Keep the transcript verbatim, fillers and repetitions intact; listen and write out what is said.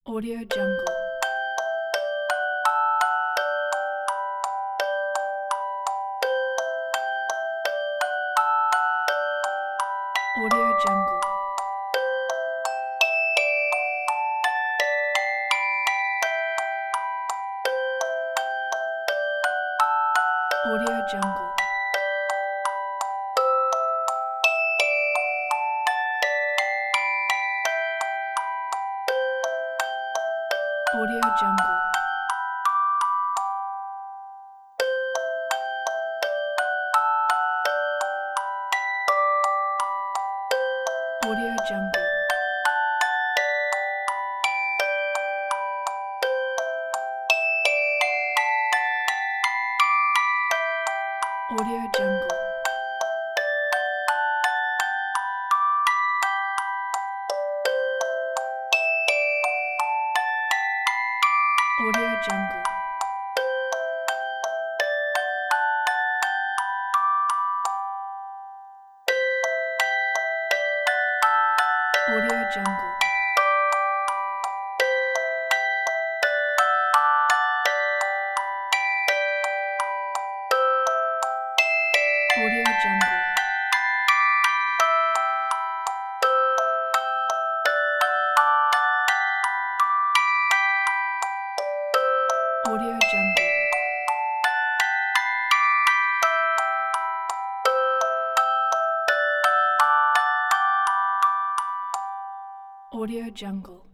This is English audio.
Audio Jungle. Audio Jungle. Audio Jungle. Audio Jungle. Audio Jungle. Audio Jungle. Audio Jungle. Audio Jungle. Audio Jungle. Audio Jungle. Audio Jungle.